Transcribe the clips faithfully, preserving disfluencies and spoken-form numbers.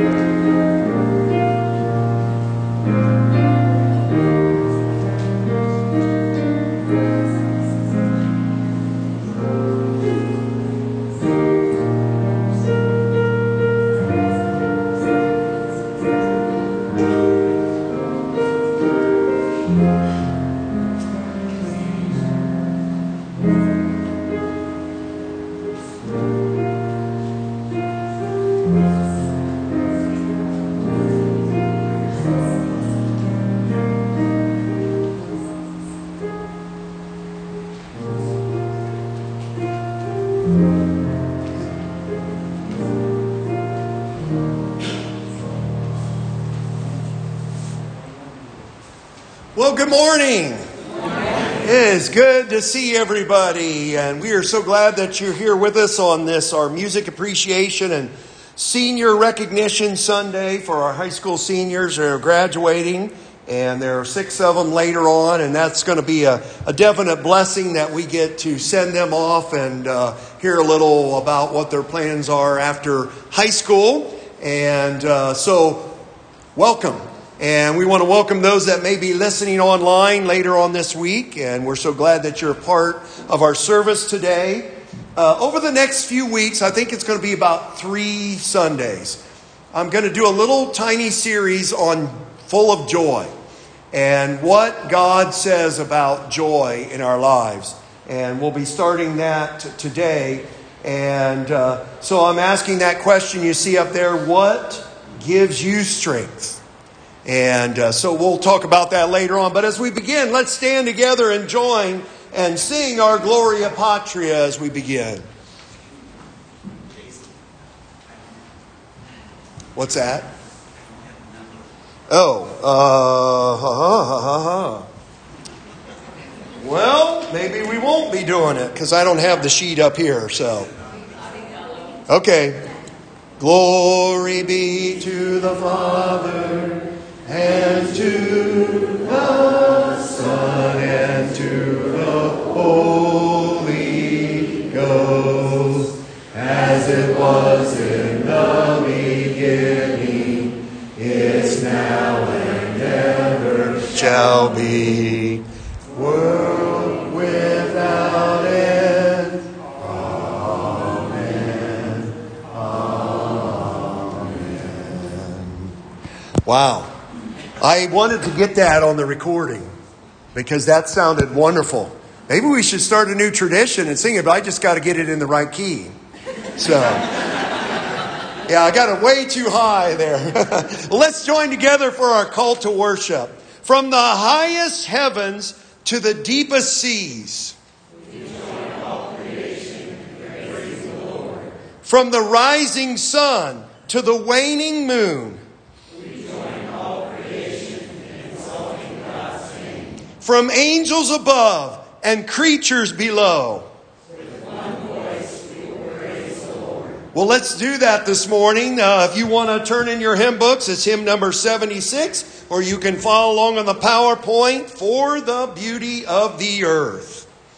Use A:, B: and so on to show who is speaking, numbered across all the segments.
A: Well, good morning. It is good to see everybody, and we are so glad that you're here with us on this, our Music Appreciation and Senior Recognition Sunday for our high school seniors who are graduating, and there are six of them later on, and that's going to be a, a definite blessing that we get to send them off and uh, hear a little about what their plans are after high school. And uh, so, welcome. And we want to welcome those that may be listening online later on this week. And we're so glad that you're a part of our service today. Uh, over the next few weeks, I think it's going to be about three Sundays, I'm going to do a little tiny series on Full of Joy and what God says about joy in our lives. And we'll be starting that t- today. And uh, so I'm asking that question you see up there, what gives you strength? And uh, so we'll talk about that later on. But as we begin, let's stand together and join and sing our Gloria Patria as we begin. What's that? Oh, uh, ha, ha, ha, ha. Well, maybe we won't be doing it because I don't have the sheet up here. So, okay. Glory be to the Father, and to the Son, and to the Holy Ghost, as it was in the beginning, is now, and ever shall be, world without end. Amen. Amen. Wow. I wanted to get that on the recording because that sounded wonderful. Maybe we should start a new tradition and sing it, but I just got to get it in the right key. So, yeah, I got it way too high there. Let's join together for our call to worship. From the highest heavens to the deepest seas. We join all creation in praising the Lord. From the rising sun to the waning moon. From angels above and creatures below. With one voice we will praise the Lord. Well, let's do that this morning. Uh, if you want to turn in your hymn books, it's hymn number seventy-six, or you can follow along on the PowerPoint, For the Beauty of the Earth.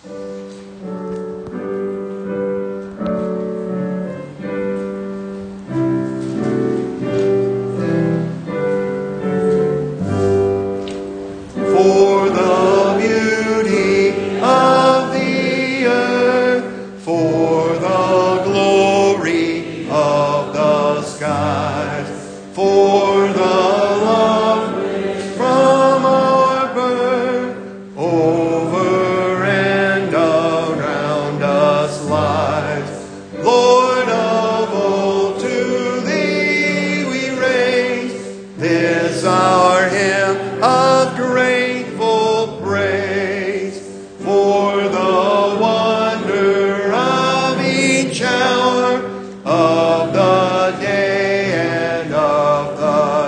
A: For the beauty of the earth, for the glory of the skies, for the love from our birth, over and around us lies. Lord of all, to thee we raise this our hymn of grace. Of the day and of the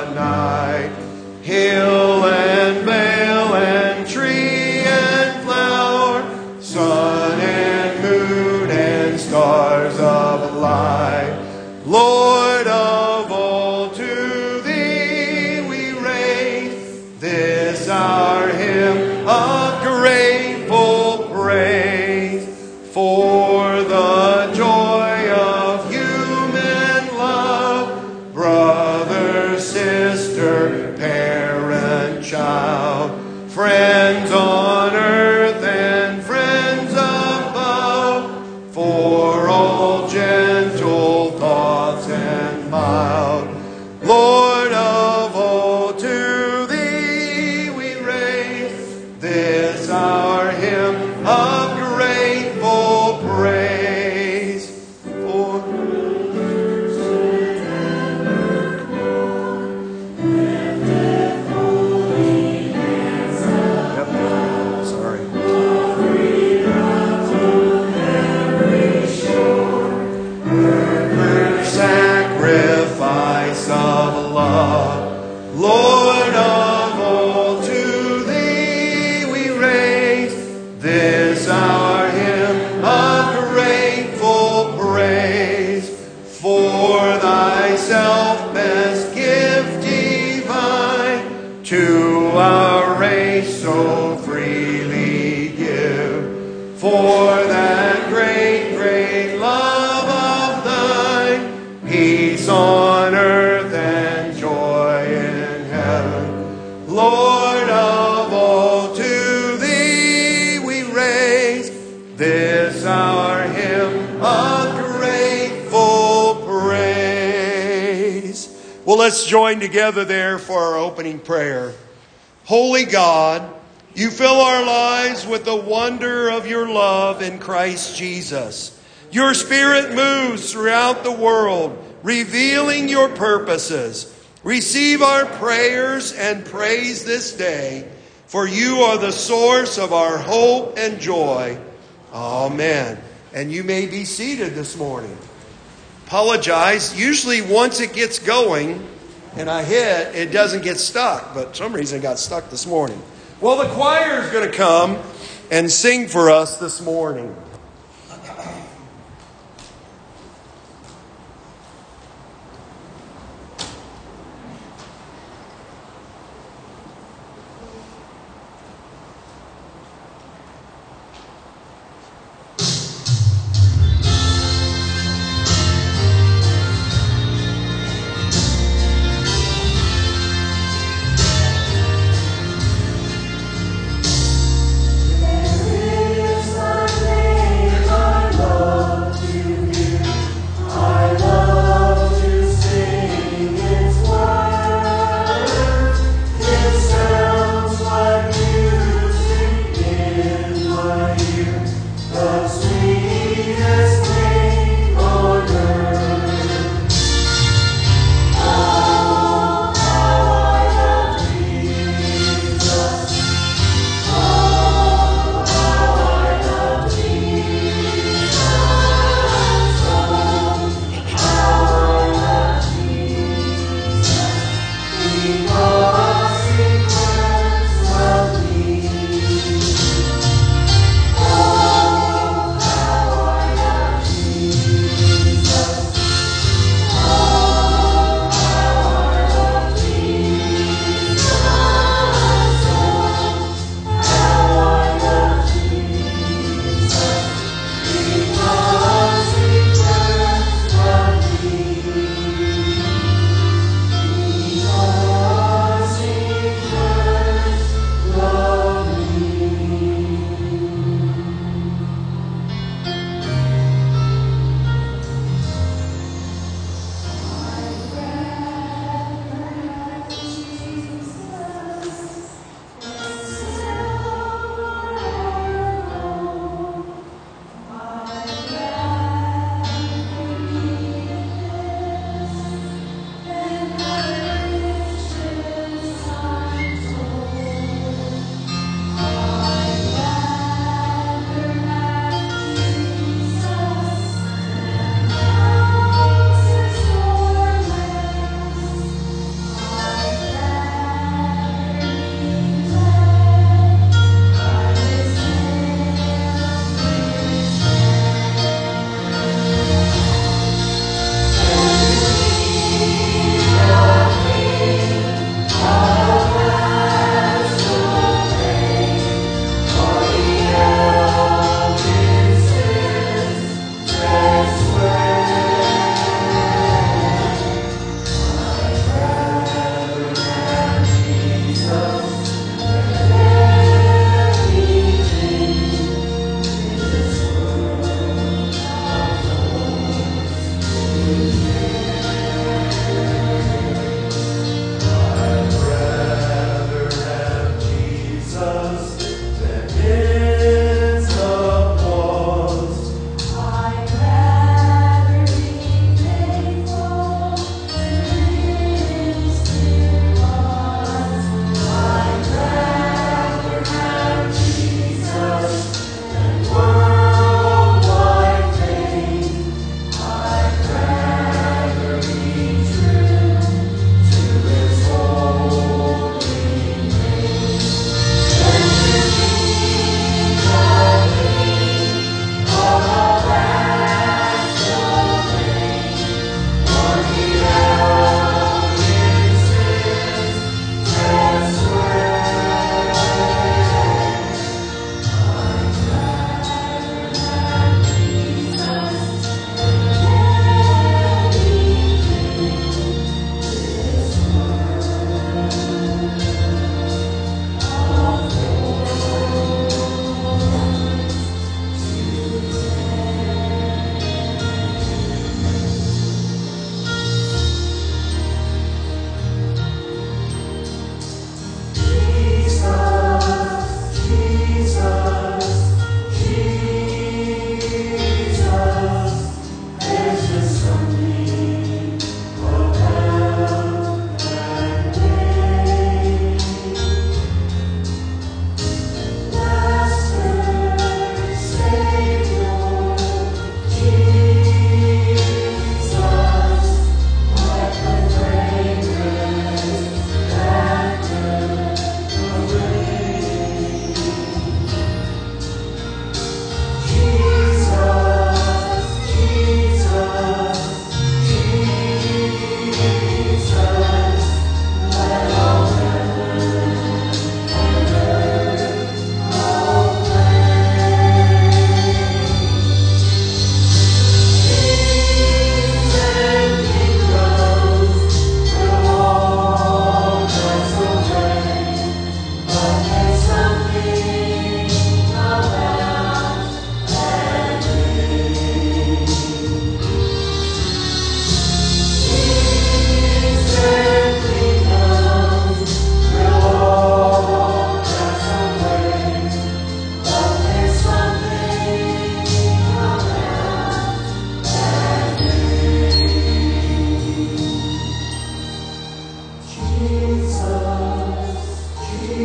A: God. Lord of all, to Thee we raise this our hymn of grateful praise. For Thyself best gift divine to our race so freely give. For that great, great love of Thine, peace on earth and joy in heaven. Lord of all, to Thee we raise this our hymn of grateful praise. Well, let's join together there for our opening prayer. Holy God, You fill our lives with the wonder of Your love in Christ Jesus. Your Spirit moves throughout the world, revealing Your purposes. Receive our prayers and praise this day, for You are the source of our hope and joy. Amen. And you may be seated this morning. Apologize. Usually once it gets going and I hit, it doesn't get stuck. But for some reason it got stuck this morning. Well, the choir is going to come and sing for us this morning.
B: There is one name.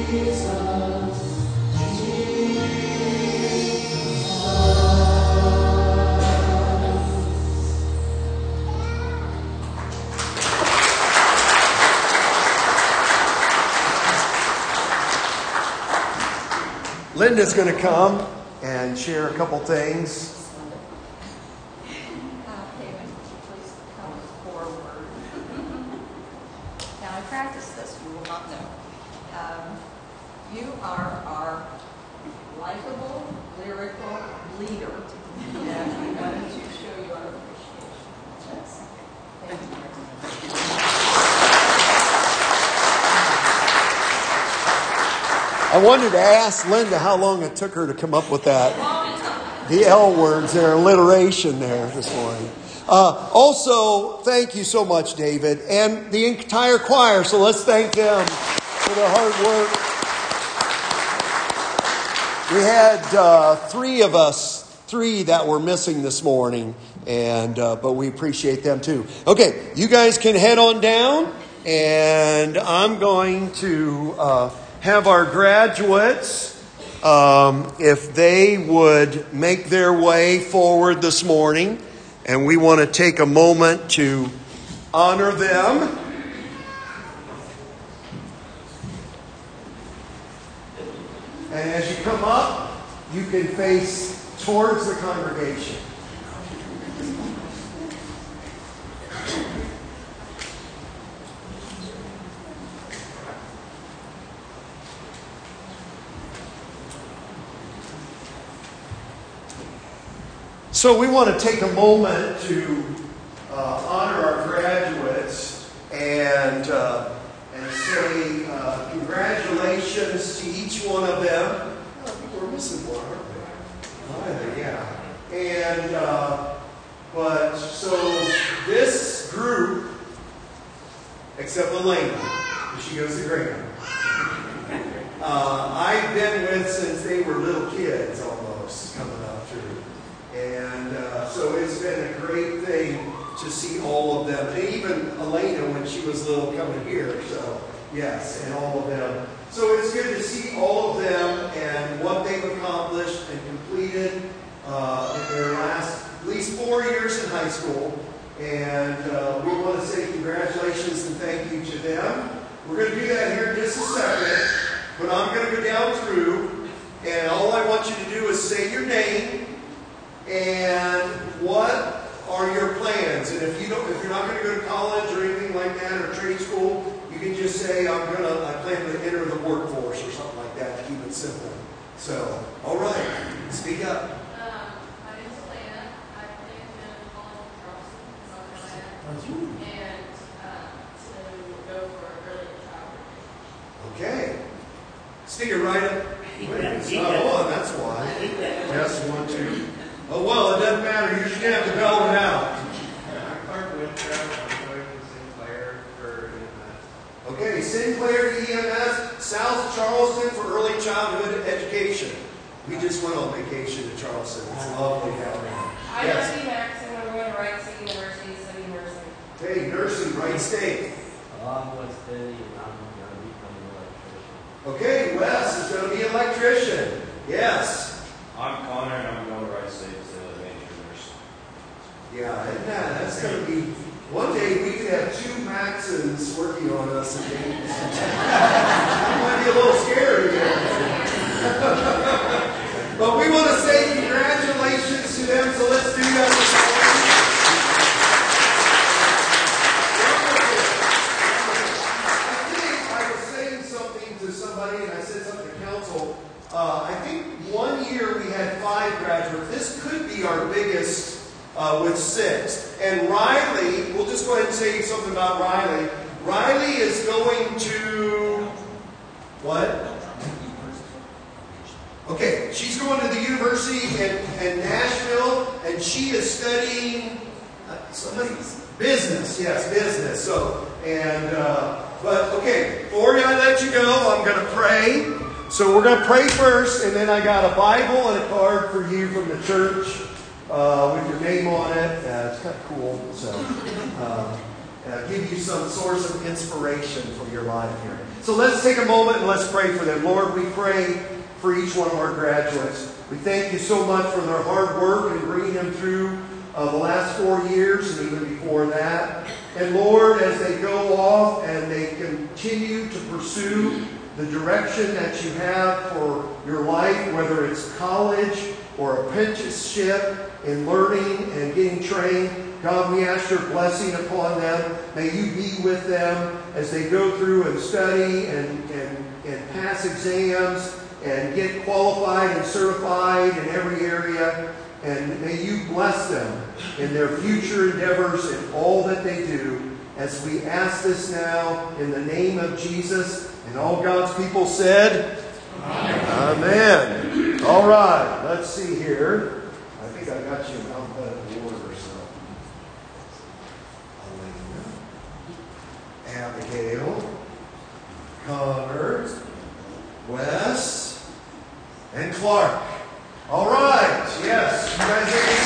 A: Linda's going to come and share a couple things.
B: Okay, would you please come forward? Now, I practiced this, you will not know. Um, you are our likable, lyrical leader, and we wanted to show you our appreciation. Yes. Thank you.
A: I wanted to ask Linda how long it took her to come up with that. The L words, their alliteration there this morning. Uh, also, thank you so much, David, and the entire choir. So let's thank them for their hard work. We had uh, three of us, three that were missing this morning, and uh, but we appreciate them too. Okay, you guys can head on down, and I'm going to uh, have our graduates, um, if they would make their way forward this morning. And we want to take a moment to honor them. And as you come up, you can face towards the congregation. So we want to take a moment to uh, honor our graduates and uh, and say uh, congratulations to each one of them. Oh, I think we're missing one, aren't we? Yeah. And uh, but so this group, except Elena, she goes to Graham. Uh, I've been with since they were little kids, almost coming up through. And uh, so it's been a great thing to see all of them. And even Elena, when she was little, coming here. So, yes, and all of them. So it's good to see all of them and what they've accomplished and completed uh, in their last at least four years in high school. And uh, we want to say congratulations and thank you to them. We're going to do that here in just a second. But I'm going to go down through. And all I want you to do is say your name. And what are your plans? And if you don't, if you're not going to go to college or anything like that, or trade school, you can just say, "I'm gonna, I plan to enter the workforce" or something like that to keep it simple. So, all right, speak up.
C: Um, my name is Elena. I plan to go to college in Charleston, North Carolina, and uh, to go for early childhood.
A: Okay, stick it right up. Wait, it's not on. That's why. Yes, one, two. Oh, well, it doesn't matter. You should have to bell it out.
D: I'm Clark Winthrop. I'm going to Sinclair for E M S.
A: Okay, Sinclair E M S, South Charleston for early childhood education. We just went on vacation to Charleston. It's lovely down there.
C: I'm
A: Yes.
C: Jesse Maxon. I'm going to Wright State University, studying nursing.
A: Hey, nursing, Wright State.
D: I'm Wes Denny, and I'm going to become an electrician.
A: Okay, Wes is going to be an electrician. Yes.
E: I'm Connor, and I'm going to Wright State as a major nurse.
A: Yeah, and that, that's going to be, one day we could have two Maxons working on us. And they, I might be a little scared again. But we want to say congratulations to them, so let's do that. I think I was saying something to somebody, and I said something to council. Uh, I think one year we had five graduates. This could be our biggest uh, with six. And Riley, we'll just go ahead and say something about Riley. Riley is going to, what? Okay, she's going to the university in, in Nashville, and she is studying uh, somebody, business. Yes, business. So, and, uh, but okay, before I let you go, I'm going to pray. So we're going to pray first, and then I got a Bible and a card for you from the church uh, with your name on it. Uh, it's kind of cool. So, uh, uh, give you some source of inspiration for your life here. So let's take a moment and let's pray for them. Lord, we pray for each one of our graduates. We thank you so much for their hard work and bringing them through uh, the last four years and even before that. And Lord, as they go off and they continue to pursue the direction that you have for your life, whether it's college or apprenticeship in learning and getting trained, God, we ask your blessing upon them. May you be with them as they go through and study and, and, and pass exams and get qualified and certified in every area. And may you bless them in their future endeavors and all that they do. As we ask this now in the name of Jesus, and all God's people said, Amen. Amen. All right, let's see here. I think I got you in alphabetical order, so. Elena, Abigail, Connor, Wes, and Clark. All right, yes, you guys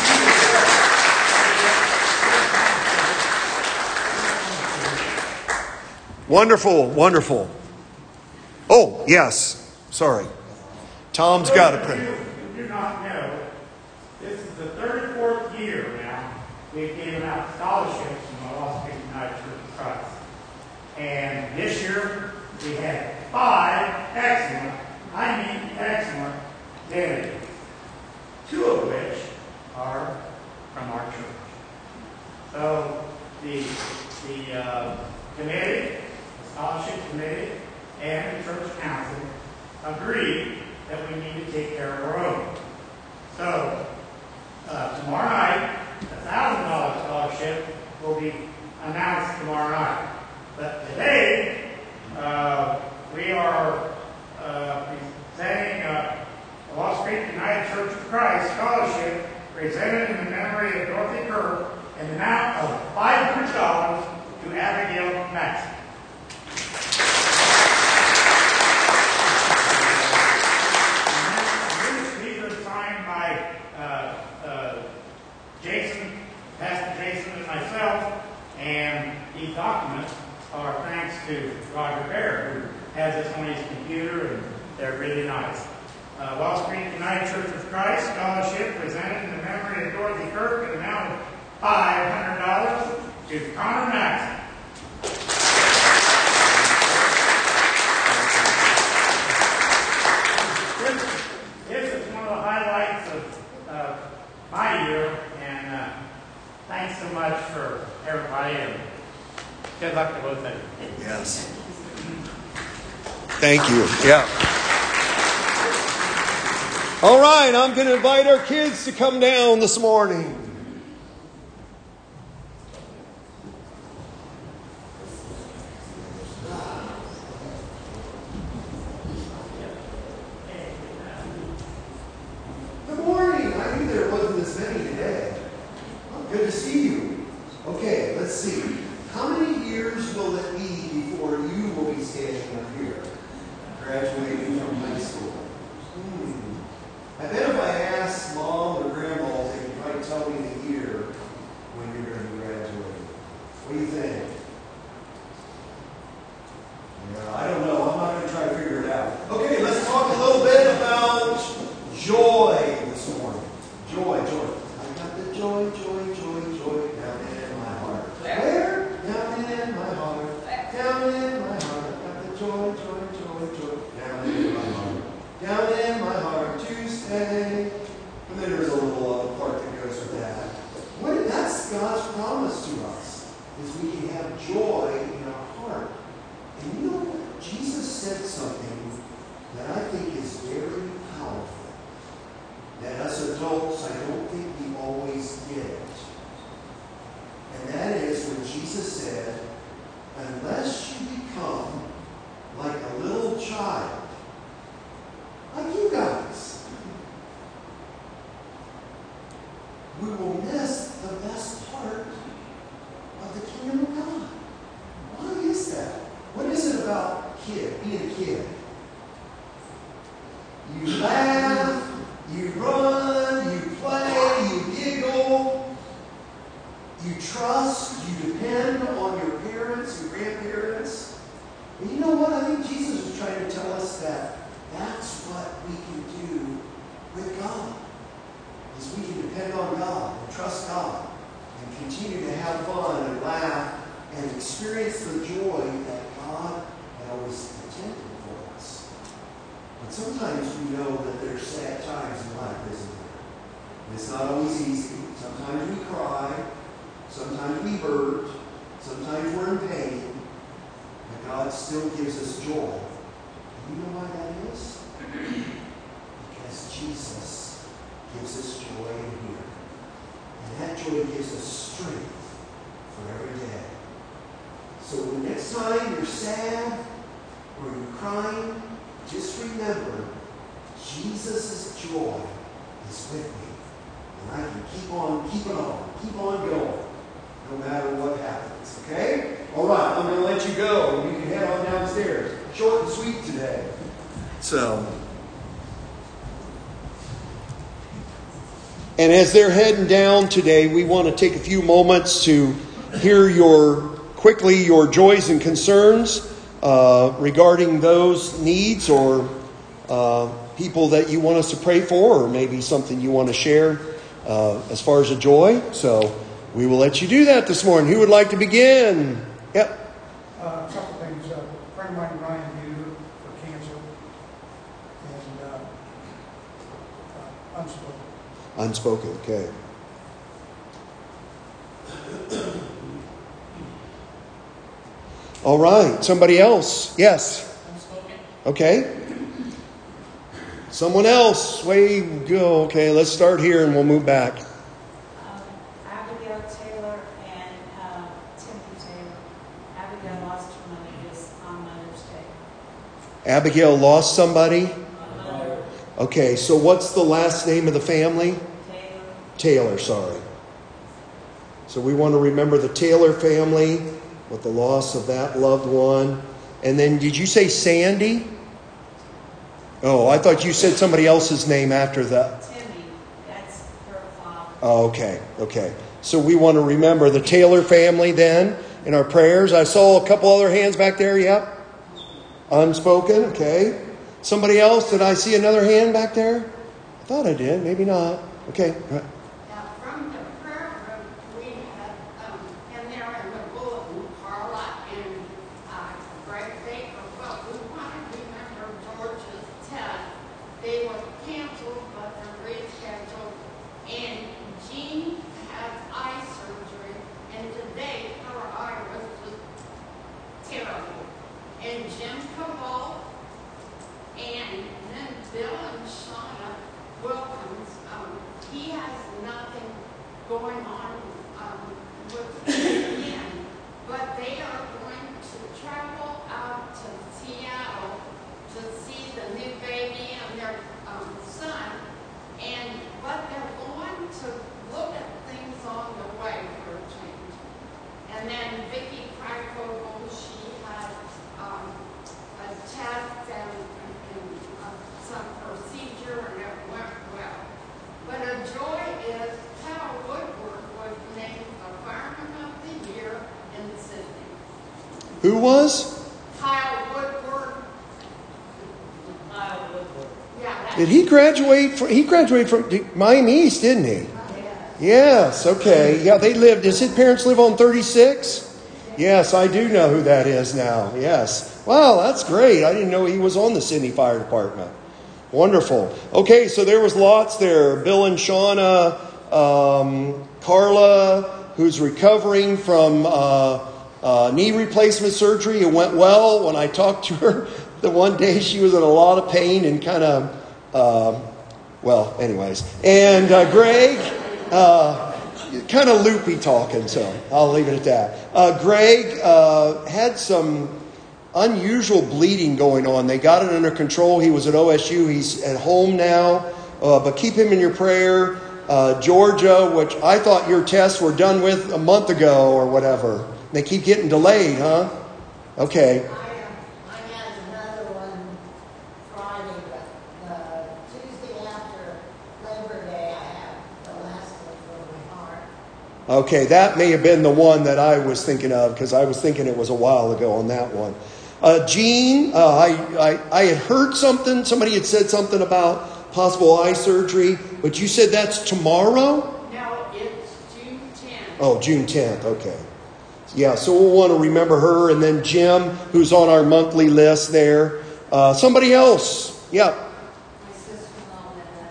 A: are excused. Wonderful, wonderful. Oh, yes, sorry. Tom's got a print.
F: You do not know, this is the thirty-fourth year now we've given out scholarships from the Lost Creek United Church of Christ. And this year we had five excellent, I mean excellent, candidates. Two of which are from our church. So the, the uh, committee, the scholarship committee, and the church council agreed that we need to take care of our own. So uh, tomorrow night, a one thousand dollars scholarship will be announced tomorrow night. But today, uh, we are uh, presenting a Lost Creek United Church of Christ scholarship presented in the memory of Dorothy Kerr in the amount of five hundred dollars to Abigail Maxson. These are signed by uh, uh, Jason, Pastor Jason, and myself, and these documents are thanks to Roger Baird, who has this on his computer, and they're really nice. Uh, Lost Creek United Church of Christ scholarship presented in the memory of Dorothy Kirk at an amount of five hundred dollars to Connor Maxson. This, this is one of the highlights of uh, my year, and uh, thanks so much for everybody, and good luck to both of you.
A: Yes. Thank you. Yeah. All right, I'm going to invite our kids to come down this morning. Good morning. I knew there wasn't this many today. Well, good to see you. Okay, let's see. How many years will it be before you will be standing up here, graduating from high school? Hmm. I bet if I asked mom or grandma, they could probably tell me the year when you're going to be graduating. What do you think? Yeah, I don't know. I'm not going to try to figure it out. Okay, let's talk a little bit about joy this morning. Joy, joy. I got the joy, joy, joy, joy down in my heart. Where? Down in my heart. Down in my heart. I got the joy, joy, joy, joy down in my heart. Down in my heart to stay. And then there's a little other part that goes with that. What, that's God's promise to us, is we can have joy in our heart. And you know, Jesus said something that I think is very powerful, that us adults, I don't think we always get it. And that is when Jesus said, unless you become like a little child, like you guys, we will miss the best part of the kingdom of God. Why is that? What is it about kid, being a kid? You laugh, you run, you play, you giggle, you trust, you depend on your parents, your grandparents. And you know what? I think Jesus was trying to tell us that that's what we can do with God. Is we can depend on God and trust God and continue to have fun and laugh and experience the joy that God had always intended for us. But sometimes we know that there's sad times in life, isn't there? And it's not always easy. Sometimes we cry. Sometimes we hurt. Sometimes we're in pain. But God still gives us joy. And you know why that is? Because Jesus gives us joy in here. And that joy gives us strength for every day. So the next time you're sad or you're crying, just remember, Jesus' joy is with me. And I can keep on keeping on, keep on going, no matter what happens. Okay? All right, I'm going to let you go. You can head on downstairs. Short and sweet today. So, and as they're heading down today, we want to take a few moments to hear your, quickly, your joys and concerns uh, regarding those needs or uh, people that you want us to pray for, or maybe something you want to share uh, as far as a joy. So we will let you do that this morning. Who would like to begin? Yep.
G: Uh, a couple things. Uh, a friend of mine, Ryan Buter, for cancer, and uh, uh, unspoken.
A: Unspoken, okay. All right, somebody else. Yes.
G: Unspoken.
A: Okay. Someone else. Way you go. Okay, let's start here and we'll move back.
H: Um, Abigail Taylor and uh, Timothy Taylor. Abigail lost her mother this on Mother's Day.
A: Abigail lost somebody?
H: Mother.
A: Okay, so what's the last name of the family?
H: Taylor.
A: Taylor, sorry. So we want to remember the Taylor family with the loss of that loved one. And then did you say Sandy? Oh, I thought you said somebody else's name after that.
H: Timmy. That's her father.
A: Oh, okay, okay. So we want to remember the Taylor family then in our prayers. I saw a couple other hands back there, yep. Unspoken, okay. Somebody else, did I see another hand back there? I thought I did, maybe not. Okay, go ahead.
I: Now, from the prayer room, we had, um, in there in the bulletin, Carla and uh, Greg Baker, well, we want to remember George's test. They were canceled, but they're rescheduled. And Jean has eye surgery, and today her eye was just terrible. And Jim Cabal, and then Bill and Shauna Wilkins, um, he has nothing going on um, with him, but they are going to travel out to Seattle to see the new baby and their um, son, and but they're going to look at things on the way for a change. And then Vicki Krykogel, she had um, a test and, and uh, some procedure, and it went well. But a joy is Cal Woodward was named a Fireman of the Year in Sydney.
A: Who was?
I: Kyle Woodward.
H: Kyle Woodward.
I: Yeah, that's
A: Did he graduate from, he graduated from Miami East, didn't he? Yes, okay. Yeah, they lived, does his parents live on thirty-six? Yes, I do know who that is now. Yes. Wow, that's great. I didn't know he was on the Sydney Fire Department. Wonderful. Okay, so there was lots there. Bill and Shauna, um, Carla, who's recovering from uh, uh, knee replacement surgery. It went well. When I talked to her the one day, she was in a lot of pain and kind of, uh, well, anyways. And uh, Greg, uh, kind of loopy talking, so I'll leave it at that. Uh, Greg uh, had some unusual bleeding going on. They got it under control. He was at O S U. He's at home now, uh, but keep him in your prayer. Uh, Georgia, which I thought your tests were done with a month ago or whatever. They keep getting delayed, huh? Okay.
J: I, uh, I had another one Friday, but the Tuesday after Labor Day, I have the last one for my heart.
A: Okay, that may have been the one that I was thinking of because I was thinking it was a while ago on that one. Uh, Jean, uh, I, I, I had heard something. Somebody had said something about possible eye surgery, but you said that's tomorrow?
I: No, it's June tenth.
A: Oh, June tenth. Okay. Yeah, so we'll want to remember her. And then Jim, who's on our monthly list there. Uh, somebody else. Yeah.
H: My sister-in-law, Linda.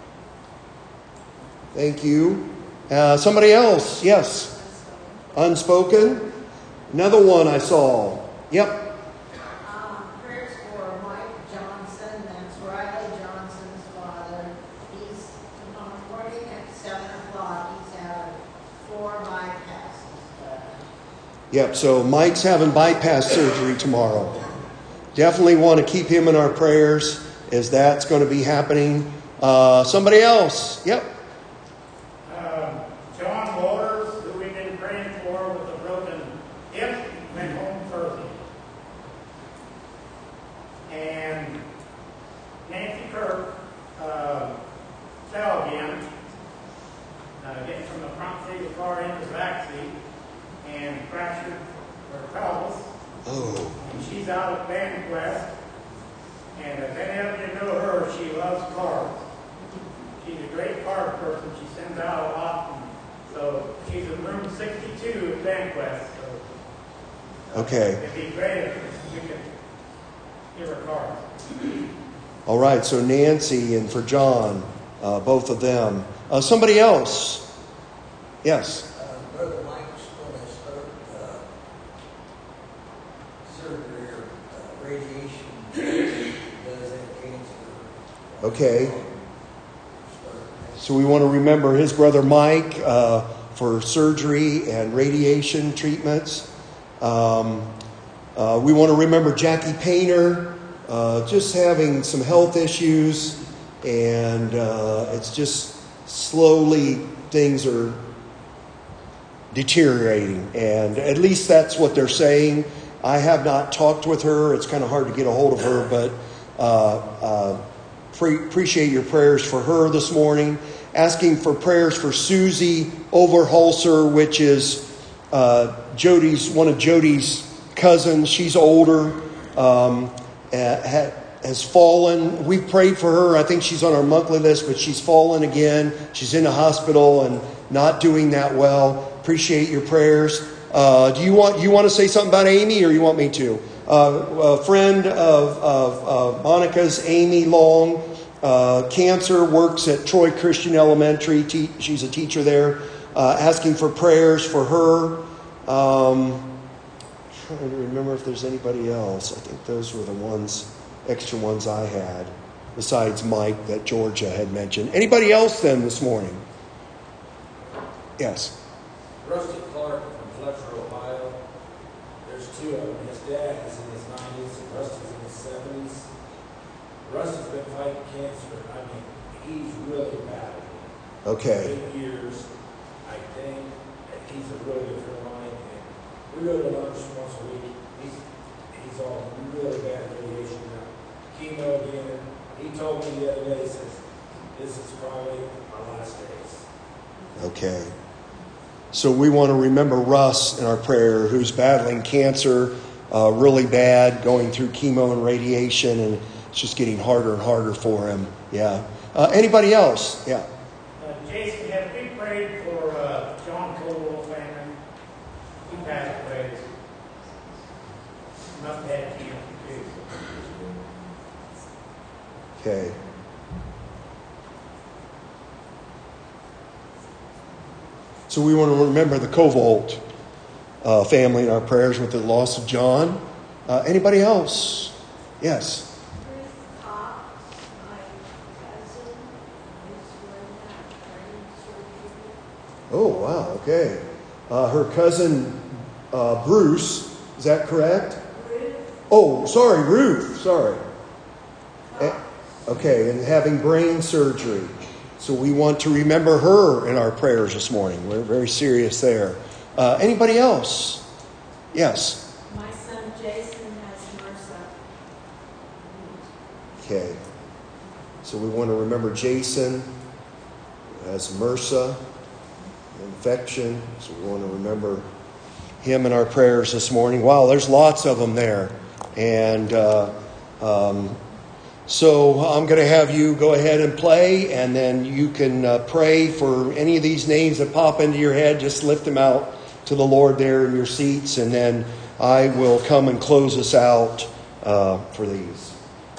A: Thank you. Uh, somebody else. Yes. Unspoken. Another one I saw. Yep.
J: Um, prayers for Mike Johnson, that's Riley Johnson's father. He's tomorrow morning at seven o'clock. He's had four bypasses done.
A: Yep, so Mike's having bypass surgery tomorrow. Definitely want to keep him in our prayers as that's going to be happening. Uh, somebody else. Yep.
F: Um, John Waters, who we've been praying for with a broken hip, went home Thursday. And Nancy Kirk uh, fell again, uh, getting from the front seat of the car into the back seat, and fractured her pelvis.
A: Oh.
F: And she's out at Banquest. And if any of you know her, she loves cars. She's a great car person. She sends out a lot. And so she's in room sixty-two at Banquest. So
A: Okay.
F: it'd be great if we could give her cars.
A: All right, so Nancy and for John, uh, both of them. Uh, somebody else. Yes.
K: Uh, Brother Mike's going to start uh, surgery or uh, radiation. He does have cancer.
A: Okay. So we want to remember his brother Mike uh, for surgery and radiation treatments. Um, uh, we want to remember Jackie Painter, uh, just having some health issues, and uh, it's just slowly things are deteriorating, and at least that's what they're saying. I have not talked with her. It's kind of hard to get a hold of her, but uh, uh, pre- appreciate your prayers for her this morning. Asking for prayers for Susie Overholser, which is uh, Jody's one of Jody's cousins. She's older, um, ha- has fallen. We prayed for her. I think she's on our monthly list, but she's fallen again. She's in a hospital and not doing that well. Appreciate your prayers. Uh, do you want you want to say something about Amy, or you want me to? Uh, a friend of, of, of Monica's, Amy Long, uh, cancer, works at Troy Christian Elementary. Te- she's a teacher there. Uh, asking for prayers for her. Um, trying to remember if there's anybody else. I think those were the ones, extra ones I had, besides Mike that Georgia had mentioned. Anybody else then this morning? Yes.
L: Rusty Clark from Fletcher, Ohio. There's two of them. His dad is in his nineties and Rusty's in his seventies. Rusty's been fighting cancer. I mean, he's really bad.
A: Okay.
L: Eight years, I think. And he's a really good friend of mine. And we go to lunch once a week. He's he's on really bad radiation now. Chemo again. He told me the other day, he says, this is probably my last days.
A: Okay. So we want to remember Russ in our prayer, who's battling cancer uh, really bad, going through chemo and radiation, and it's just getting harder and harder for him. Yeah. Uh, anybody else? Yeah.
F: Uh, Jason, have we prayed for uh, John Cole family? He passed away. Must have had cancer too.
A: Okay. So we want to remember the Kovolt uh, family in our prayers with the loss of John. Uh, anybody else? Yes.
H: Ruth Cox, my cousin, is doing that brain surgery.
A: Oh, wow. Okay. Uh, her cousin uh, Bruce, is that correct?
H: Ruth.
A: Oh, sorry, Ruth. Sorry. Eh, okay, and having brain surgery. So we want to remember her in our prayers this morning. We're very serious there. Uh, anybody else? Yes.
H: My son Jason has MRSA.
A: Okay. So we want to remember Jason, who has MRSA, infection. So we want to remember him in our prayers this morning. Wow, there's lots of them there. And uh, um, so I'm going to have you go ahead and play, and then you can uh, pray for any of these names that pop into your head. Just lift them out to the Lord there in your seats, and then I will come and close us out uh, for these.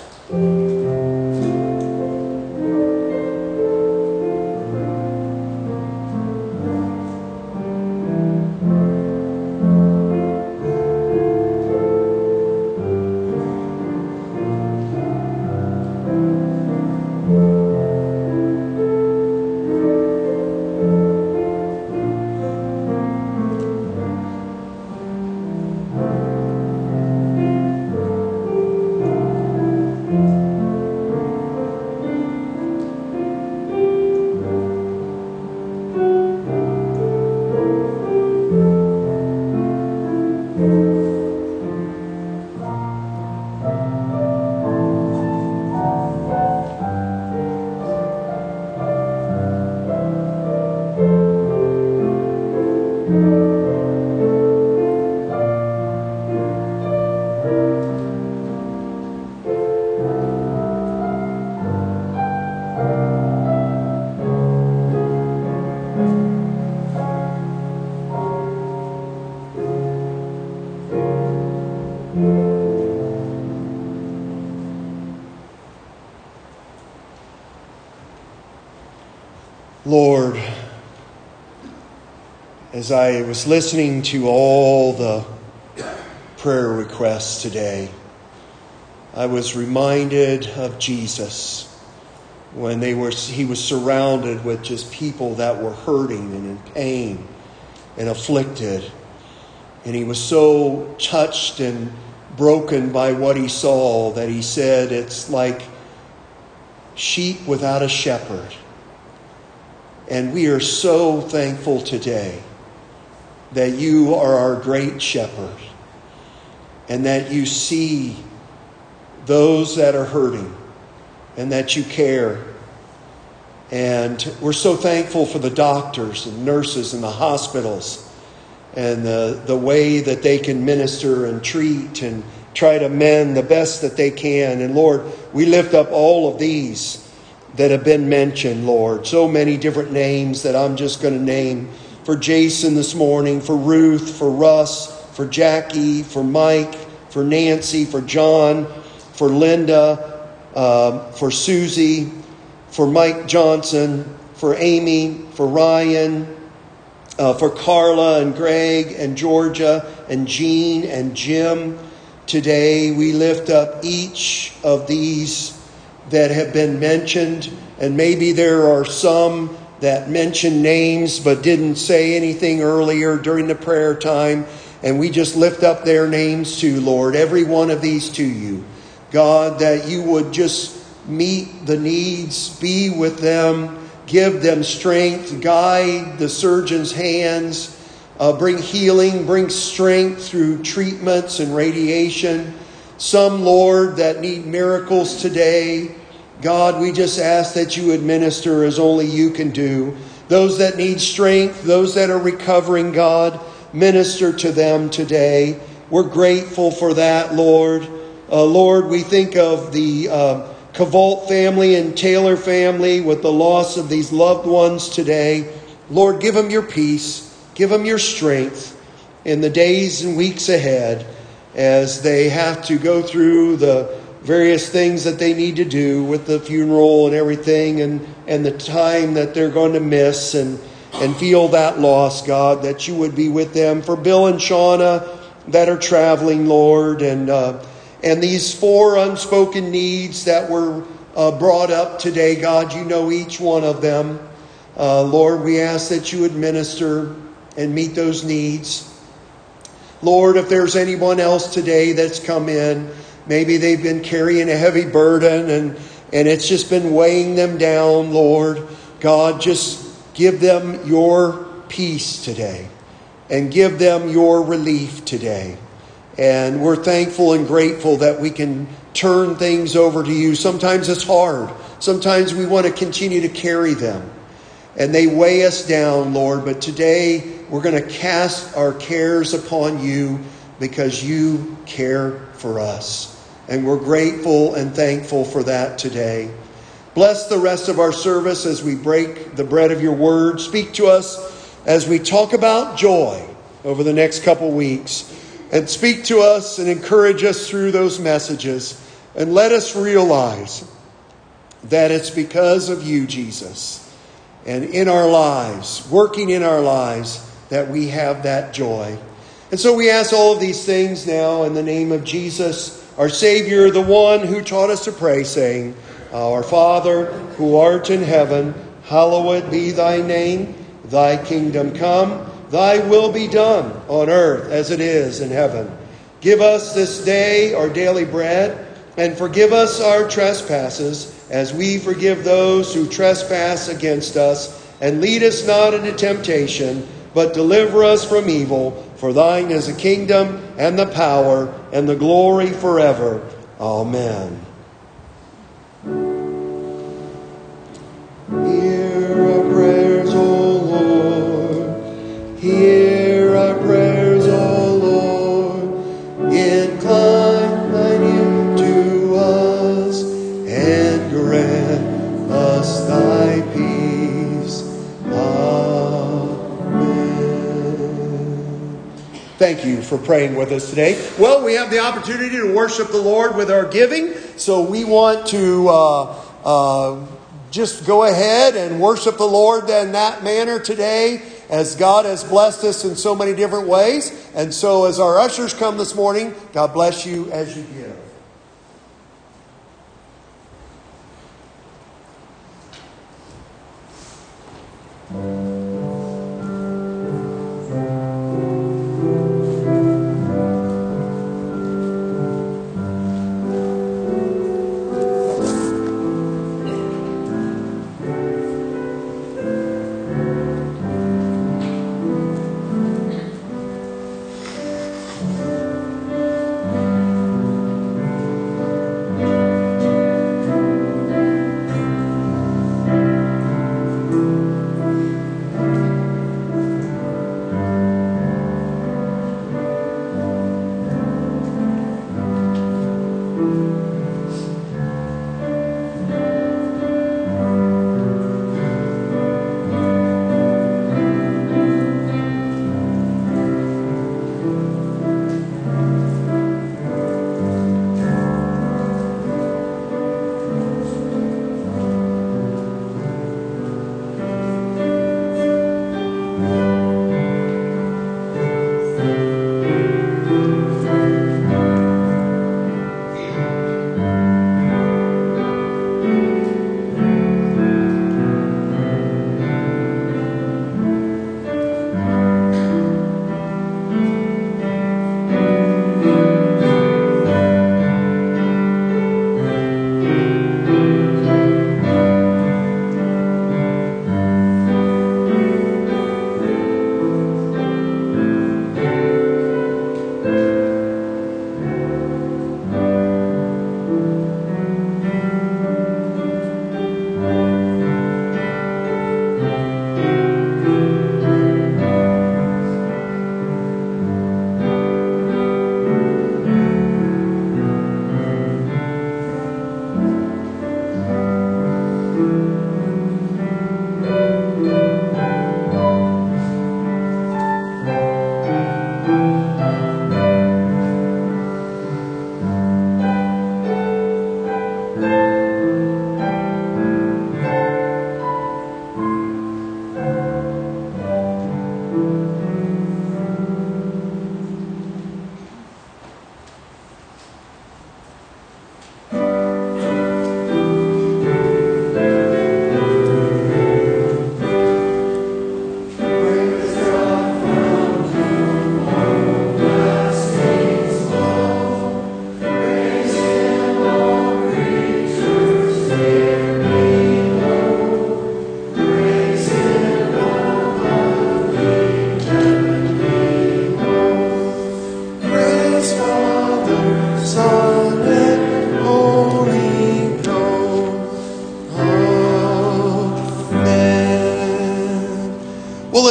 A: Lord, as I was listening to all the prayer requests today, I was reminded of Jesus when they were he was surrounded with just people that were hurting and in pain and afflicted. And he was so touched and broken by what he saw that he said it's like sheep without a shepherd. And we are so thankful today that you are our great shepherd and that you see those that are hurting and that you care. And we're so thankful for the doctors and nurses and the hospitals and the, the way that they can minister and treat and try to mend the best that they can. And Lord, we lift up all of these that have been mentioned, Lord. So many different names that I'm just going to name. For Jason this morning, for Ruth, for Russ, for Jackie, for Mike, for Nancy, for John, for Linda, uh, for Susie, for Mike Johnson, for Amy, for Ryan, uh, for Carla and Greg and Georgia and Jean and Jim. Today we lift up each of these that have been mentioned, and maybe there are some that mentioned names but didn't say anything earlier during the prayer time, and we just lift up their names too, Lord, every one of these to you. God, that you would just meet the needs, be with them, give them strength, guide the surgeon's hands, uh, bring healing, bring strength through treatments and radiation. Some, Lord, that need miracles today, God, we just ask that you administer as only you can do. Those that need strength, those that are recovering, God, minister to them today. We're grateful for that, Lord. Uh, Lord, we think of the uh, Cavalt family and Taylor family with the loss of these loved ones today. Lord, give them your peace. Give them your strength in the days and weeks ahead as they have to go through the various things that they need to do with the funeral and everything, and, and the time that they're going to miss and, and feel that loss, God, that you would be with them. For Bill and Shauna that are traveling, Lord, and uh, and these four unspoken needs that were uh, brought up today, God, you know each one of them. Uh, Lord, we ask that you administer and meet those needs. Lord, if there's anyone else today that's come in, maybe they've been carrying a heavy burden and, and it's just been weighing them down, Lord. God, just give them your peace today and give them your relief today. And we're thankful and grateful that we can turn things over to you. Sometimes it's hard. Sometimes we want to continue to carry them. and they weigh us down, Lord. But today we're going to cast our cares upon you because you care for us. And we're grateful and thankful for that today. Bless the rest of our service as we break the bread of your word. Speak to us as we talk about joy over the next couple weeks. And speak to us and encourage us through those messages. And let us realize that it's because of you, Jesus, and in our lives, working in our lives, that we have that joy. And so we ask all of these things now in the name of Jesus, our Savior, the one who taught us to pray, saying, Our Father, who art in heaven, hallowed be thy name. Thy kingdom come, thy will be done on earth as it is in heaven. Give us this day our daily bread, and forgive us our trespasses, as we forgive those who trespass against us. And lead us not into temptation, but deliver us from evil. For thine is the kingdom, and the power, and the glory forever. Amen. Hear our prayers, O Lord. Hear our prayers, O Lord. Incline thine ear to us, and grant us thy peace. Amen. Thank you for praying with us today. Well, we have the opportunity to worship the Lord with our giving, so we want to uh, uh, just go ahead and worship the Lord in that manner today, as God has blessed us in so many different ways. And so as our ushers come this morning, God bless you as you give.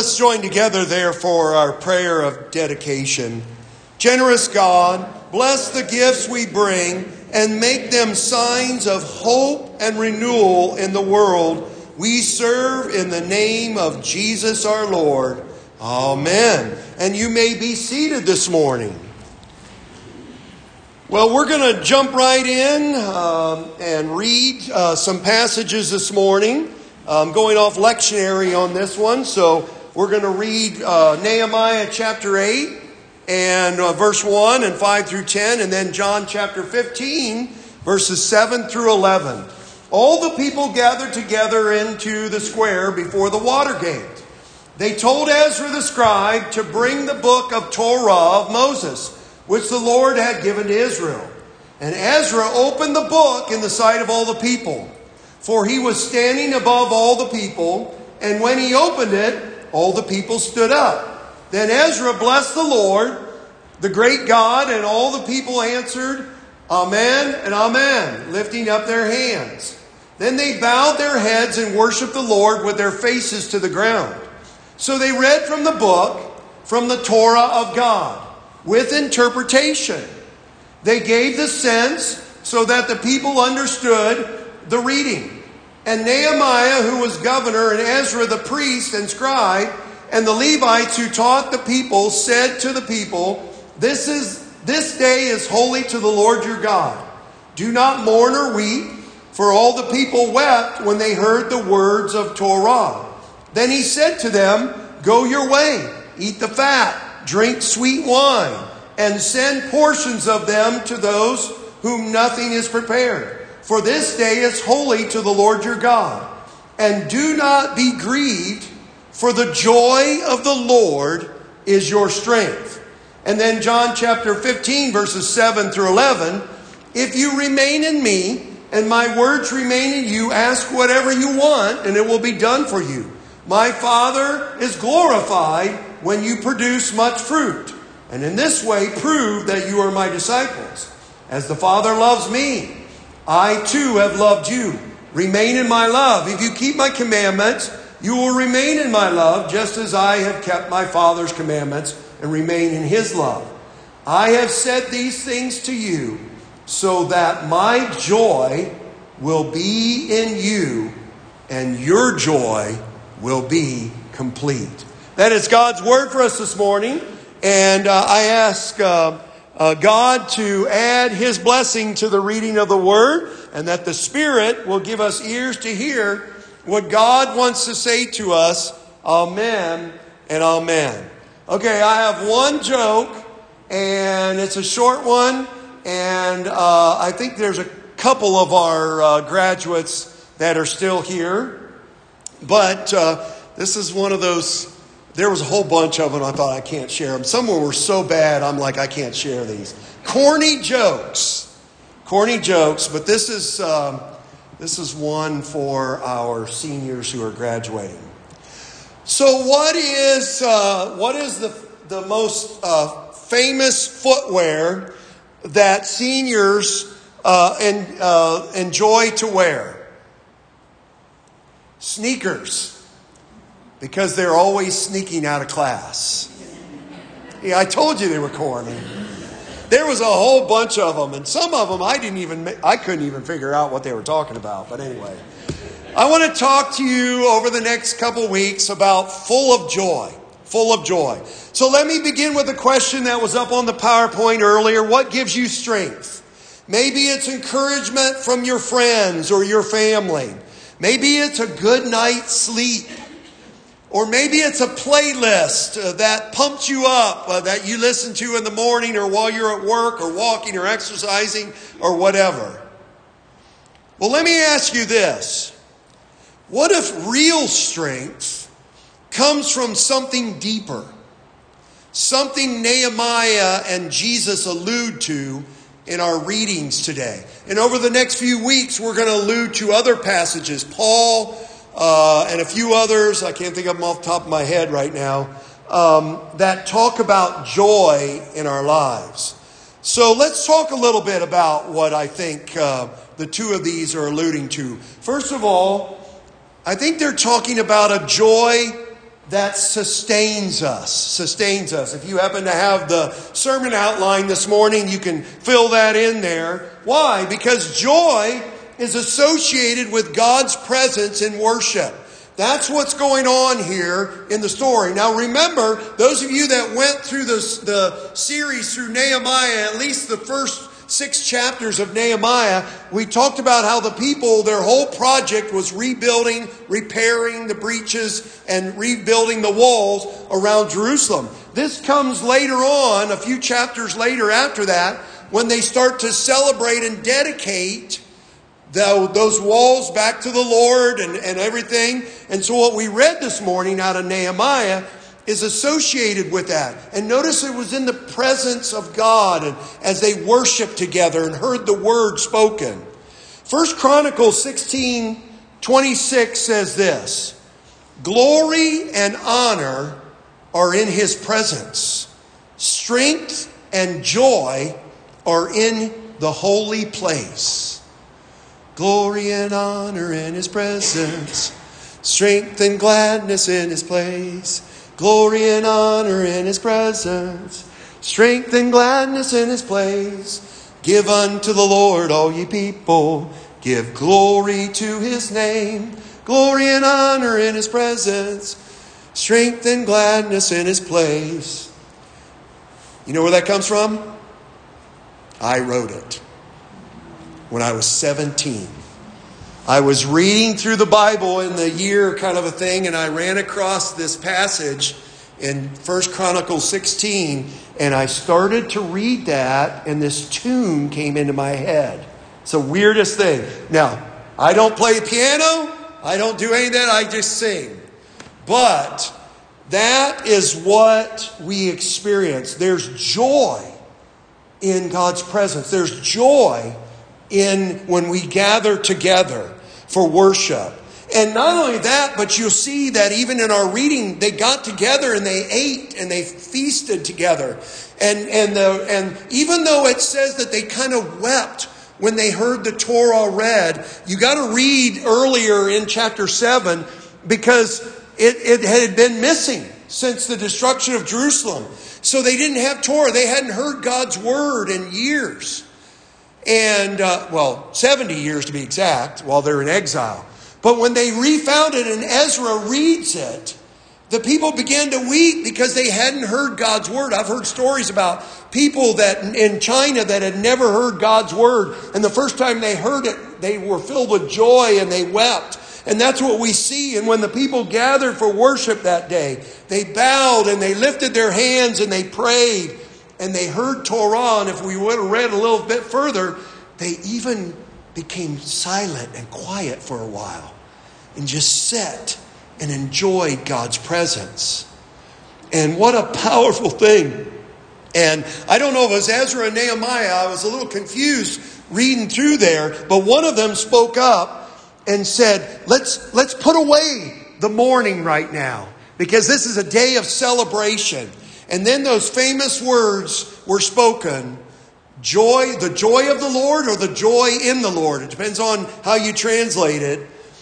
A: let's join together there for our prayer of dedication. Generous God, bless the gifts we bring and make them signs of hope and renewal in the world we serve, in the name of Jesus our Lord. Amen. And you may be seated this morning. Well, we're going to jump right in um, and read uh, some passages this morning. I'm going off lectionary on this one, so we're going to read uh, Nehemiah chapter eight and uh, verse one and five through ten, and then John chapter fifteen, verses seven through eleven. All the people gathered together into the square before the water gate. They told Ezra the scribe to bring the book of Torah of Moses, which the Lord had given to Israel. And Ezra opened the book in the sight of all the people, for he was standing above all the people, and when he opened it, all the people stood up. Then Ezra blessed the Lord, the great God, and all the people answered, Amen and Amen, lifting up their hands. Then they bowed their heads and worshiped the Lord with their faces to the ground. So they read from the book, from the Torah of God, with interpretation. They gave the sense so that the people understood the reading. And Nehemiah, who was governor, and Ezra the priest and scribe, and the Levites who taught the people, said to the people, This is this day is holy to the Lord your God. Do not mourn or weep, for all the people wept when they heard the words of Torah. Then he said to them, Go your way, eat the fat, drink sweet wine, and send portions of them to those whom nothing is prepared. For this day is holy to the Lord your God. And do not be grieved, for the joy of the Lord is your strength. And then John chapter fifteen, verses seven through eleven. If you remain in me, and my words remain in you, ask whatever you want, and it will be done for you. My Father is glorified when you produce much fruit, and in this way prove that you are my disciples. As the Father loves me, I too have loved you. Remain in my love. If you keep my commandments, you will remain in my love, just as I have kept my Father's commandments and remain in his love. I have said these things to you so that my joy will be in you and your joy will be complete. That is God's word for us this morning. And uh, I ask uh, uh, God to add his blessing to the reading of the word, and that the Spirit will give us ears to hear what God wants to say to us. Amen and amen. Okay, I have one joke, and it's a short one, and uh, I think there's a couple of our uh, graduates that are still here. But uh, this is one of those, there was a whole bunch of them. I thought I can't share them. Some of them were so bad, I'm like, I can't share these. Corny jokes. Corny jokes, but this is um, this is one for our seniors who are graduating. So what is uh, what is the, the most uh, famous footwear that seniors uh, en- uh, enjoy to wear? Sneakers. Because they're always sneaking out of class. Yeah, I told you they were corny. There was a whole bunch of them, and some of them I didn't even, I couldn't even figure out what they were talking about. But anyway, I want to talk to you over the next couple weeks about full of joy, full of joy. So let me begin with a question that was up on the PowerPoint earlier. What gives you strength? Maybe it's encouragement from your friends or your family. Maybe it's a good night's sleep. Or maybe it's a playlist uh, that pumps you up, uh, that you listen to in the morning or while you're at work or walking or exercising or whatever. Well, let me ask you this. What if real strength comes from something deeper? Something Nehemiah and Jesus allude to in our readings today. And over the next few weeks, we're going to allude to other passages. Paul Uh, and a few others, I can't think of them off the top of my head right now, um, that talk about joy in our lives. So let's talk a little bit about what I think uh, the two of these are alluding to. First of all, I think they're talking about a joy that sustains us. Sustains us. If you happen to have the sermon outline this morning, you can fill that in there. Why? Because joy is associated with God's presence in worship. That's what's going on here in the story. Now remember, those of you that went through the, the series through Nehemiah, at least the first six chapters of Nehemiah, we talked about how the people, their whole project was rebuilding, repairing the breaches, and rebuilding the walls around Jerusalem. This comes later on, a few chapters later after that, when they start to celebrate and dedicate the, those walls back to the Lord and, and everything. And so what we read this morning out of Nehemiah is associated with that. And notice it was in the presence of God and as they worshiped together and heard the word spoken. First Chronicles sixteen twenty-six says this: glory and honor are in his presence. Strength and joy are in the holy place. Glory and honor in his presence. Strength and gladness in his place. Glory and honor in his presence. Strength and gladness in his place. Give unto the Lord, all ye people. Give glory to his name. Glory and honor in his presence. Strength and gladness in his place. You know where that comes from? I wrote it when I was seventeen. I was reading through the Bible in the year kind of a thing, and I ran across this passage in First Chronicles sixteen, and I started to read that, and this tune came into my head. It's the weirdest thing. Now, I don't play piano. I don't do any of that. I just sing. But that is what we experience. There's joy in God's presence. There's joy in when we gather together for worship. And not only that, but you'll see that even in our reading, they got together and they ate and they feasted together. And and the and even though it says that they kind of wept when they heard the Torah read, you got to read earlier in chapter seven, because it, it had been missing since the destruction of Jerusalem. So they didn't have Torah. They hadn't heard God's word in years. And, uh, well, seventy years to be exact, while they're in exile. But when they refound it and Ezra reads it, the people began to weep because they hadn't heard God's word. I've heard stories about people that in China that had never heard God's word. And the first time they heard it, they were filled with joy and they wept. And that's what we see. And when the people gathered for worship that day, they bowed and they lifted their hands and they prayed. And they heard Torah, and if we would have read a little bit further, they even became silent and quiet for a while and just sat and enjoyed God's presence. And what a powerful thing. And I don't know if it was Ezra and Nehemiah, I was a little confused reading through there, but one of them spoke up and said, let's, let's put away the mourning right now, because this is a day of celebration. And then those famous words were spoken: joy, the joy of the Lord, or the joy in the Lord. It depends on how you translate it,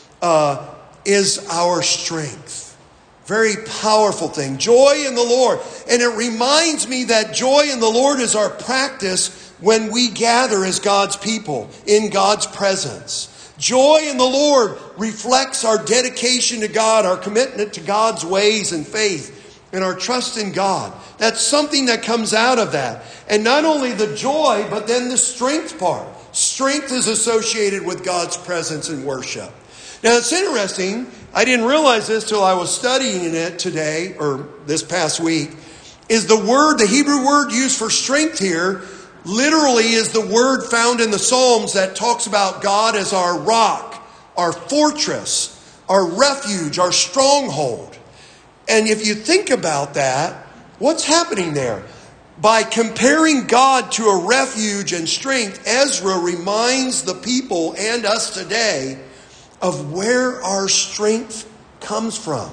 A: uh, is our strength. Very powerful thing. Joy in the Lord. And it reminds me that joy in the Lord is our practice when we gather as God's people in God's presence. Joy in the Lord reflects our dedication to God, our commitment to God's ways and faith, and our trust in God. That's something that comes out of that. And not only the joy, but then the strength part. Strength is associated with God's presence in worship. Now it's interesting, I didn't realize this till I was studying it today, or this past week, is the word, the Hebrew word used for strength here, literally is the word found in the Psalms that talks about God as our rock, our fortress, our refuge, our stronghold. And if you think about that, what's happening there? By comparing God to a refuge and strength, Ezra reminds the people and us today of where our strength comes from.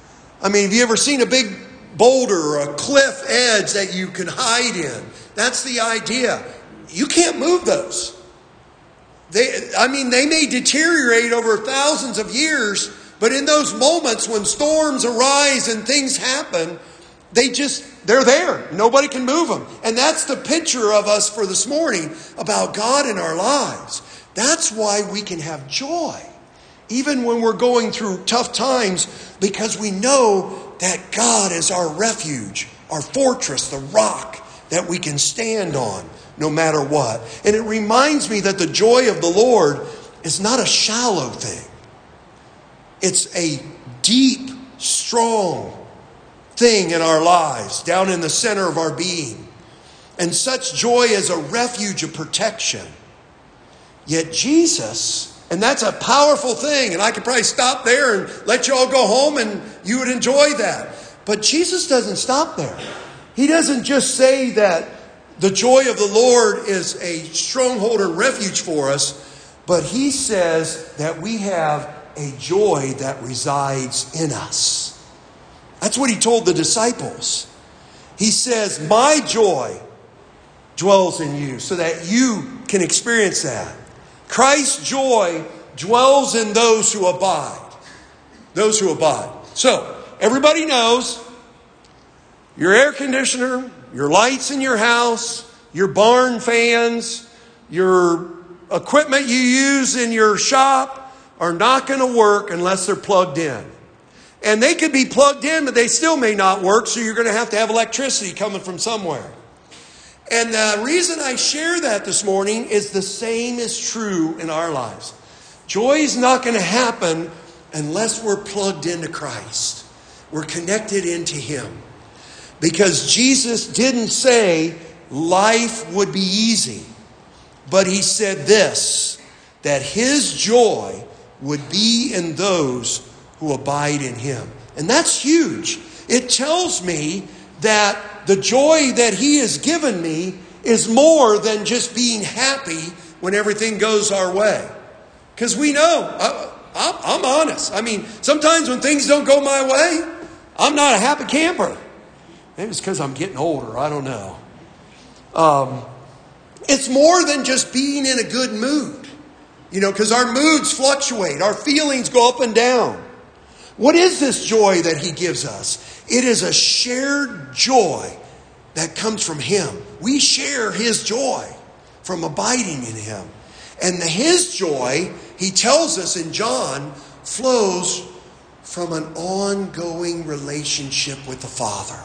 A: I mean, have you ever seen a big boulder or a cliff edge that you can hide in? That's the idea. You can't move those. They, I mean, they may deteriorate over thousands of years, But in those moments when storms arise and things happen, they just, they're there. Nobody can move them. And that's the picture of us for this morning about God in our lives. That's why we can have joy, even when we're going through tough times, because we know that God is our refuge, our fortress, the rock that we can stand on no matter what. And it reminds me that the joy of the Lord is not a shallow thing. It's a deep, strong thing in our lives, down in the center of our being. And such joy is a refuge of protection. Yet Jesus, and that's a powerful thing, and I could probably stop there and let you all go home and you would enjoy that. But Jesus doesn't stop there. He doesn't just say that the joy of the Lord is a stronghold or refuge for us, but he says that we have a joy that resides in us. That's what he told the disciples. He says, my joy dwells in you, so that you can experience that. Christ's joy dwells in those who abide. Those who abide. So, everybody knows your air conditioner, your lights in your house, your barn fans, your equipment you use in your shop are not going to work unless they're plugged in. And they could be plugged in, but they still may not work, so you're going to have to have electricity coming from somewhere. And the reason I share that this morning is the same is true in our lives. Joy is not going to happen unless we're plugged into Christ. We're connected into Him. Because Jesus didn't say life would be easy, but He said this, that His joy would be in those who abide in Him. And that's huge. It tells me that the joy that He has given me is more than just being happy when everything goes our way. Because we know, I, I, I'm honest. I mean, sometimes when things don't go my way, I'm not a happy camper. Maybe it's because I'm getting older. I don't know. Um, it's more than just being in a good mood. You know, because our moods fluctuate. Our feelings go up and down. What is this joy that He gives us? It is a shared joy that comes from Him. We share His joy from abiding in Him. And the, His joy, He tells us in John, flows from an ongoing relationship with the Father.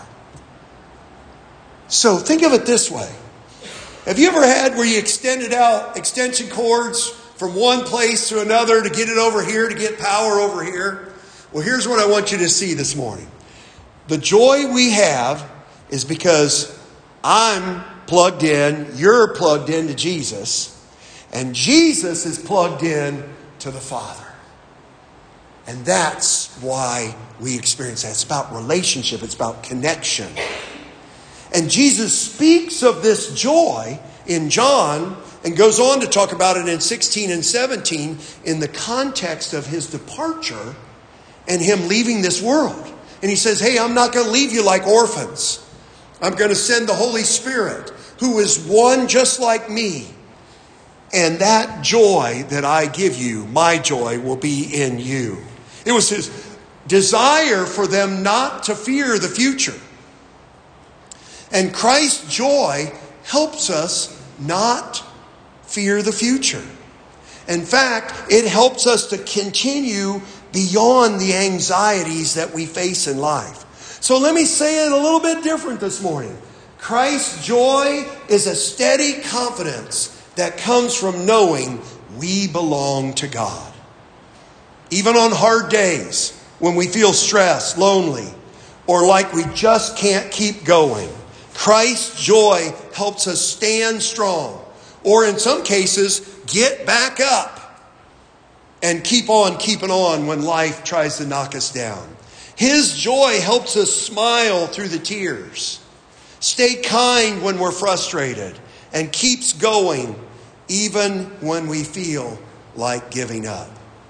A: So think of it this way. Have you ever had where you extended out extension cords from one place to another to get it over here, to get power over here? Well, here's what I want you to see this morning. The joy we have is because I'm plugged in, you're plugged into Jesus, and Jesus is plugged in to the Father. And that's why we experience that. It's about relationship. It's about connection. And Jesus speaks of this joy in John and goes on to talk about it in sixteen and seventeen in the context of His departure and Him leaving this world. And He says, hey, I'm not going to leave you like orphans. I'm going to send the Holy Spirit, who is one just like me. And that joy that I give you, my joy, will be in you. It was His desire for them not to fear the future. And Christ's joy helps us not fear the future. In fact, it helps us to continue beyond the anxieties that we face in life. So let me say it a little bit different this morning. Christ's joy is a steady confidence that comes from knowing we belong to God. Even on hard days, when we feel stressed, lonely, or like we just can't keep going, Christ's joy helps us stand strong, or in some cases, get back up and keep on keeping on when life tries to knock us down. His joy helps us smile through the tears, stay kind when we're frustrated, and keeps going even when we feel like giving up.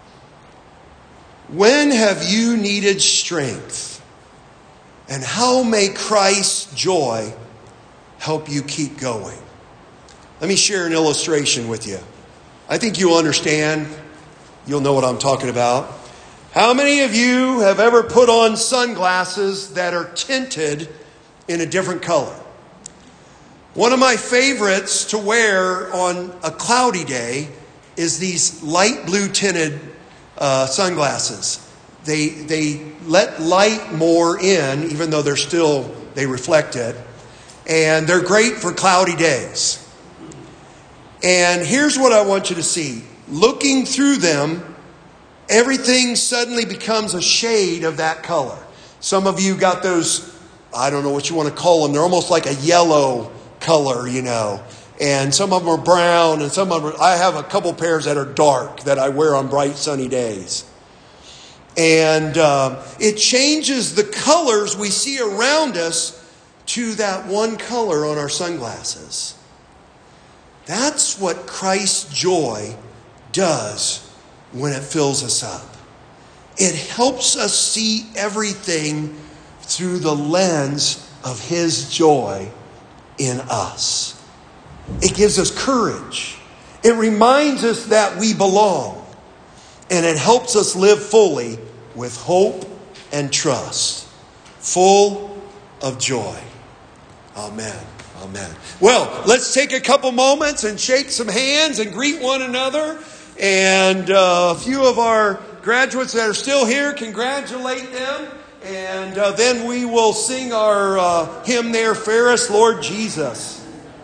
A: When have you needed strength? And how may Christ's joy help you keep going? Let me share an illustration with you. I think you'll understand. You'll know what I'm talking about. How many of you have ever put on sunglasses that are tinted in a different color? One of my favorites to wear on a cloudy day is these light blue tinted uh, sunglasses. They they let light more in, even though they're still, they reflect it. And they're great for cloudy days. And here's what I want you to see. Looking through them, everything suddenly becomes a shade of that color. Some of you got those, I don't know what you want to call them. They're almost like a yellow color, you know. And some of them are brown, and some of them are, I have a couple pairs that are dark that I wear on bright sunny days. And uh, it changes the colors we see around us to that one color on our sunglasses. That's what Christ's joy does when it fills us up. It helps us see everything through the lens of His joy in us. It gives us courage. It reminds us that we belong. And it helps us live fully with hope and trust, full of joy. Amen. Amen. Well, let's take a couple moments and shake some hands and greet one another. And uh, a few of our graduates that are still here, congratulate them. And uh, then we will sing our uh, hymn there, Fairest Lord Jesus.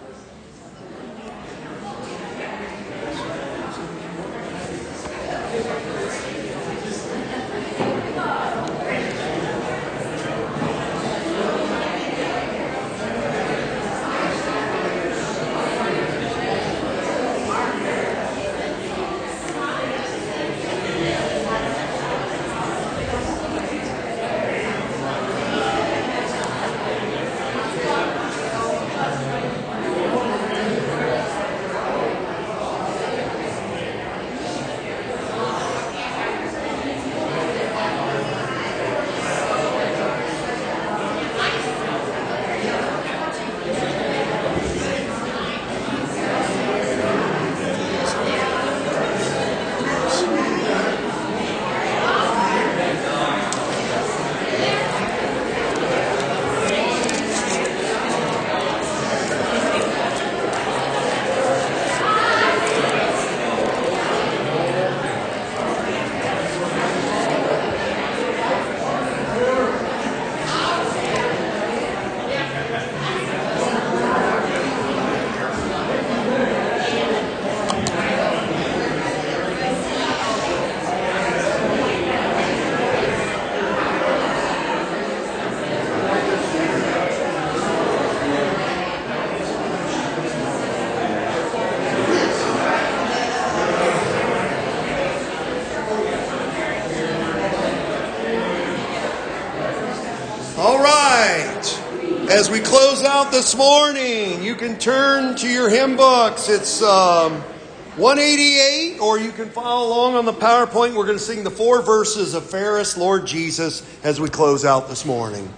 A: As we close out this morning, you can turn to your hymn books. It's um, one eighty-eight, or you can follow along on the PowerPoint. We're going to sing the four verses of Fairest Lord Jesus as we close out this morning.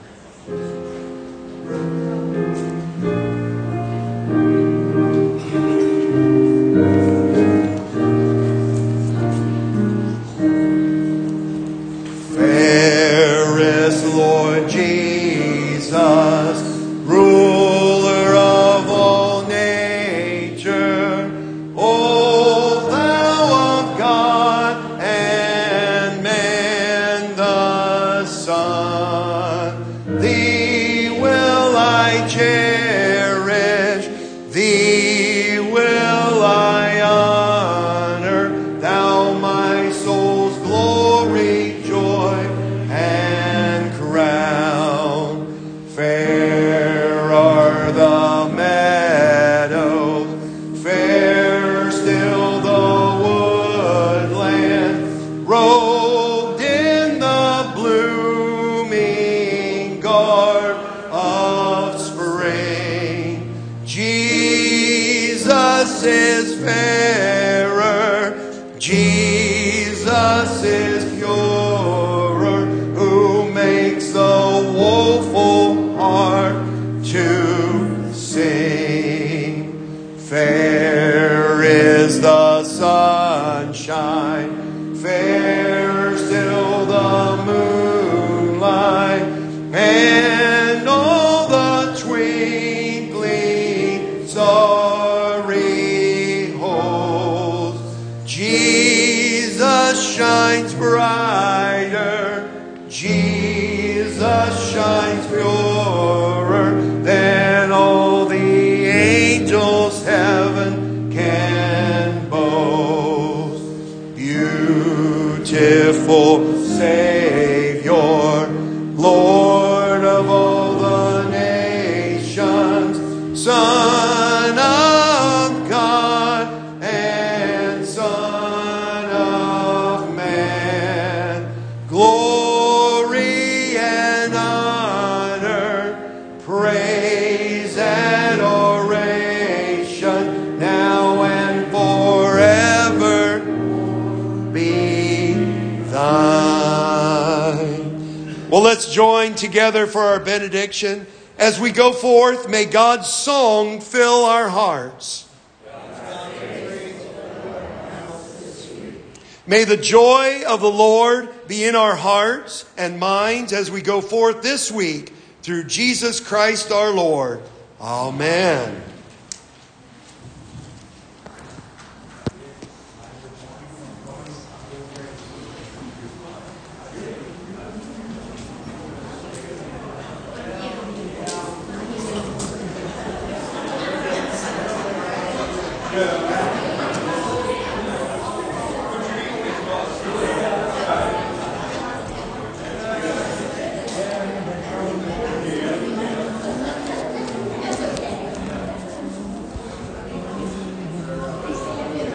A: Fairest Lord Jesus, ruler of all nature, O Thou of God and man the Son, Thee will I cherish, Thee will I honor, Thou my soul's glory, joy, and crown. Fair are the meadows, fair still the woodland, robed in the blooming garb of spring. Jesus is fairer, Jesus is purer, who makes the woeful heart to sing. Fair is the sunshine, fair still Jesus shines brighter. Jesus shines purer than all the angels heaven can boast. Beautiful Savior, Lord of all the nations, Son of God and Son of Man, glory and honor, praise and oration, now and forever be thine. Well, let's join together for our benediction. As we go forth, may God's song fill our hearts. May the joy of the Lord be in our hearts and minds as we go forth this week through Jesus Christ our Lord. Amen.